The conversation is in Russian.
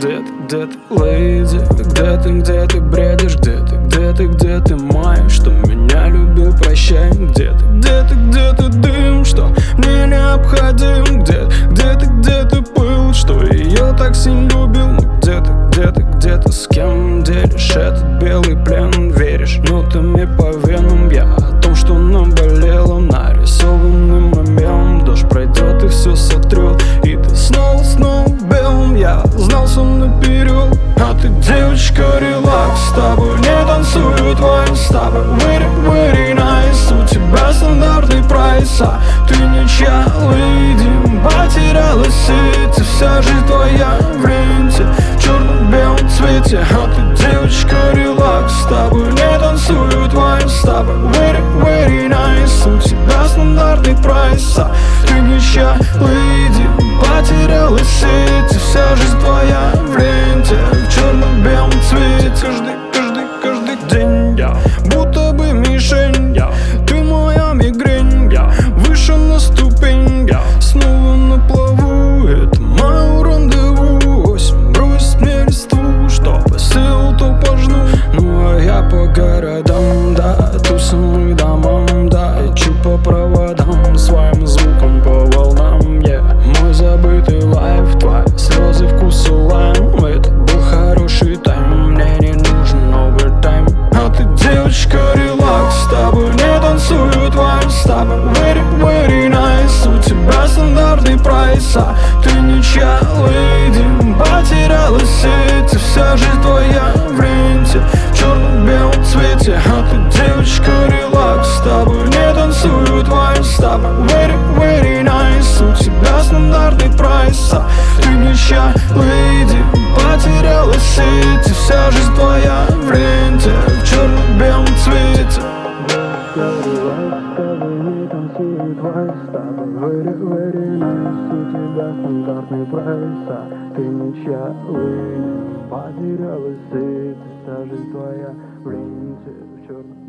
где ты, леди? Где ты бредишь? Где ты маешь, что меня любил, прощай? Где ты дым, что мне необходим? Где ты пыл, что ее так сильно любил? Ну где ты, с кем делишь этот белый плен? Веришь нотами по венам, я о том, что наболело, нарисованным мемом. Дождь пройдет и все сотрет, и ты снова в белом. Я знал сон наперед, а ты, девочка, релакс. С тобой не танцуют вальс, с тобой very nice. У тебя стандартный прайс, а ты ничья леди. Потерялась сеть, вся жизнь твоя в ленте, в черно-белом цвете. А ты, девочка, релакс. С тобой не танцуют вальс, с тобой very nice. У тебя стандартный прайс, а ты ничья леди. Потерялась сеть, вся жизнь твоя в ленте, в черно-белом цвете. Каждый день я будто бы мишень, ты моя мигрень, выше на ступень, снова на плаву. Это мое рандеву, осень бросит мне листву, что посыл, то пожну. Ну а я по городам, да, тусам и домам, да, лечу по проводам, своим звуком по волнам, мой забытый лайф, твои слезы вкуса лайм. Это был хороший тайм, мне не нужен овертайм. А ты, девочка, релакс. С тобой не танцуют вальс, с тобой very nice. У тебя стандартный прайс, а ты ничья леди. Потерялась сеть, вся жизнь твоя в ленте, в черно-белом цвете. А ты, девочка, релакс. С тобой не танцуют вальс, с тобой very nice. У тебя стандартный прайс, а ты ничья леди. Потерялась сеть, вся жизнь твоя в ленте, в черно-белом цвете. Не танцует вальс, с тобой very nice. У тебя стандартный прайс, а ты ничья леди. Потерялась сеть, вся жизнь твоя в ленте, в черном